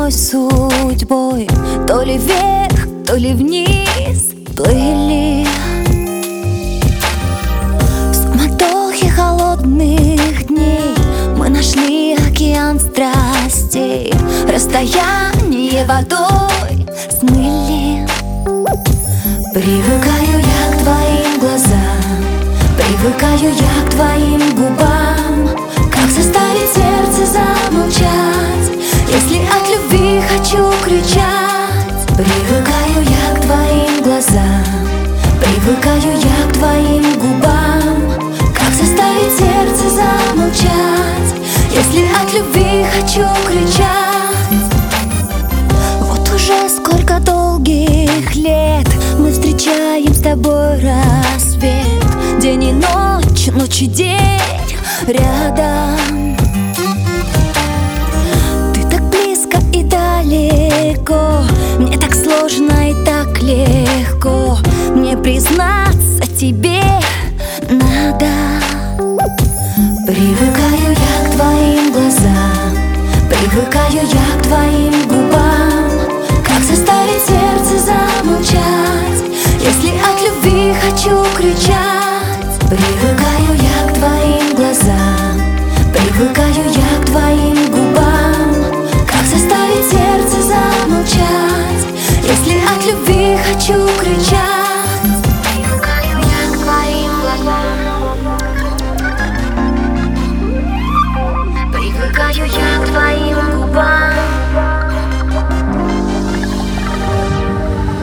одной судьбой, то ли вверх, то ли вниз плыли. В суматохе холодных дней мы нашли океан страстей, расстояние водой смыли. Привыкаю я к твоим глазам, привыкаю я к твоим губам. Как заставить сердце замолчать, если от любви хочу кричать? Привыкаю я к твоим глазам, привыкаю я к твоим губам. Как заставить сердце замолчать, если от любви хочу кричать? Вот уже сколько долгих лет мы встречаем с тобой рассвет. День и ночь, ночь и день рядом. Ты так близко и далеко, мне так сложно и так легко. Мне признаться тебе надо. Привыкаю я к твоим глазам, привыкаю я к твоим губам. Как заставить сердце замолчать, если от любви хочу кричать?